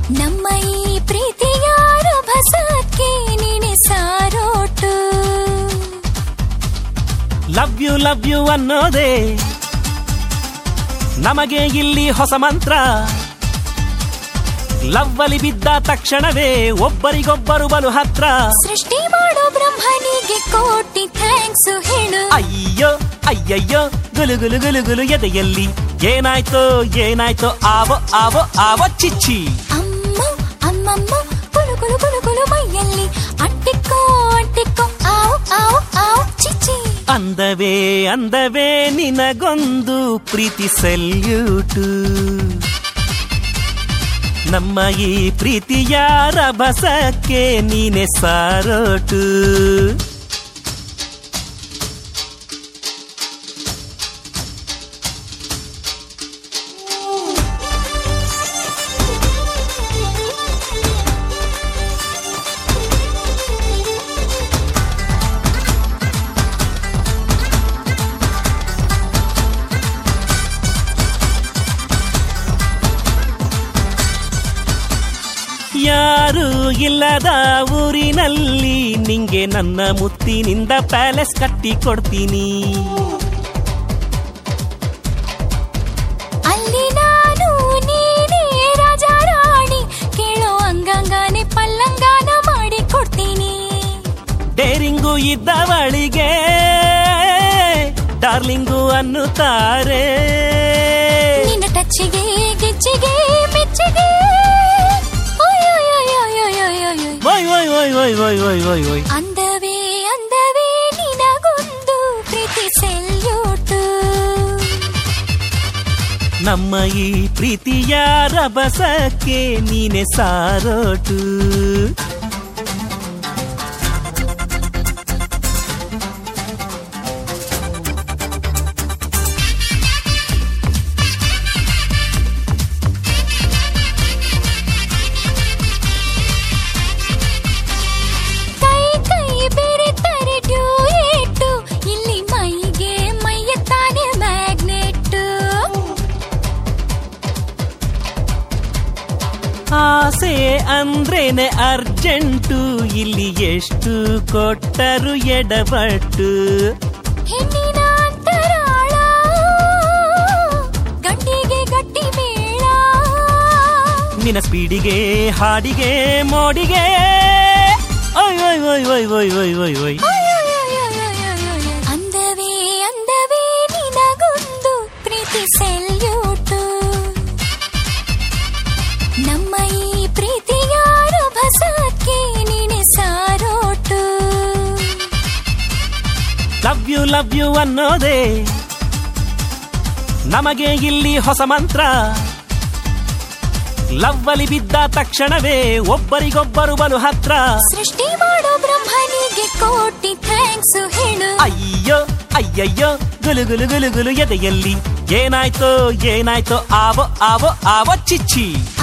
ನಮ್ಮ ಈ ಪ್ರೀತಿಯ ರಭಸಕ್ಕೆ ನೀನೆ ಸಾರೋಟು. ಲವ್ ಯು ಅನ್ನೋದೇ ನಮಗೆ ಇಲ್ಲಿ ಹೊಸ ಮಂತ್ರ. ಲವ್ವಲಿ ಬಿದ್ದ ತಕ್ಷಣವೇ ಒಬ್ಬರಿಗೊಬ್ಬರು ಬಲು ಹತ್ರ. ಸೃಷ್ಟಿ ಮಾಡೋ ಬ್ರಹ್ಮನಿಗೆ ಕೋಟಿ ಥ್ಯಾಂಕ್ಸ್ ಹೇಳು. ಅಯ್ಯೋ ಅಯ್ಯಯ್ಯೋ ಗುಲು ಗುಲು ಗುಲು ಗುಲು ಎದೆಯಲ್ಲಿ ಏನಾಯ್ತೋ ಆವೋ ಆವೋ ಆವೋ ಚಿಚ್ಚಿ. ಅಮ್ಮ ಅಮ್ಮಮ್ಮ ಕುಲು ಕುಲು ಕುಲು ಕುಲು ಮೈಯಲ್ಲಿ ಅಂಟಿಕೋ ಆವು ಆವು ಆವು ಚಿಚ್ಚಿ. ಅಂದವೇ ನಿನಗೊಂದು ಪ್ರೀತಿ ಸಲ್ಯೂಟು. ನಮ್ಮ ಈ ಪ್ರೀತಿಯ ರಭಸಕ್ಕೆ ನೀನೆ ಸಾರೋಟು. ಯಾರು ಇಲ್ಲದ ಊರಿನಲ್ಲಿ ನಿಂಗೆ ನನ್ನ ಮುತ್ತಿನಿಂದ ಪ್ಯಾಲೇಸ್ ಕಟ್ಟಿ ಕೊಡ್ತೀನಿ. ಅಲ್ಲಿ ನಾನು ನೀನೇ ರಾಜ ರಾಣಿ, ಕೇಳೋ ಅಂಗಂಗಾನೆ ಪಲ್ಲಂಗಾನ ಮಾಡಿ ಕೊಡ್ತೀನಿ. ಡೇರಿಂಗು ಇದ್ದವಳಿಗೆ ಡಾರ್ಲಿಂಗು ಅನ್ನುತ್ತಾರೆ. ನಿನ್ನ ಟಚ್ಚಿಗೆ ಗಿಚ್ಚಿಗೆ ಮೆಚ್ಚಿಗೆ ಅಂದವೇ ನಿನಗೊಂದು ಪ್ರೀತಿ ಸೆಲ್ಯೂಟು. ನಮ್ಮ ಈ ಪ್ರೀತಿಯ ರಭಸಕ್ಕೆ ನೀನೆ ಸಾರೋಟು. ಆಸೆ ಅಂದ್ರೇನೆ ಅರ್ಜೆಂಟು, ಇಲ್ಲಿ ಎಷ್ಟು ಕೊಟ್ಟರು ಎಡಬಟ್ಟು. ಹೆಣ್ಣಿನ ಅಂತರಾಳ ಗಂಡಿಗೆ ಗಟ್ಟಿ ಮೇಳ. ನಿನ್ನ ಸ್ಪೀಡಿಗೆ ಹಾಡಿಗೆ ಮೋಡಿಗೆ ಓಯ್ ಓಯ್ ಓಯ್ ಓಯ್ ಓಯ್ ಓಯ್ ಓಯ್ ಓಯ್. ಅಂದವೇ ನಿನಗೊಂದು ಪ್ರೀತಿ ಸೆಲ್ಯೂಟು. ನಮ್ಮ ಈ ಪ್ರೀತಿಯ ರಭಸಕ್ಕೆ ನೀನೆ ಸಾರೋಟು. ಲವ್ ಯು ಅನ್ನೋದೇ ನಮಗೆ ಇಲ್ಲಿ ಹೊಸ ಮಂತ್ರ. ಲವ್ವಲಿ ಬಿದ್ದ ತಕ್ಷಣವೇ ಒಬ್ಬರಿಗೊಬ್ಬರು ಬಲು ಹತ್ರ. ಸೃಷ್ಟಿ ಮಾಡೋ ಬ್ರಹ್ಮನಿಗೆ ಕೋಟಿ ಥ್ಯಾಂಕ್ಸ್ ಹೇಳು. ಅಯ್ಯೋ ಅಯ್ಯಯ್ಯೋ ಗುಲು ಗುಲು ಗುಲು ಗುಲು ಎದೆಯಲ್ಲಿ ಏನಾಯ್ತೋ ಆವೋ ಆವೋ ಆವೋ ಚಿಚ್ಚಿ.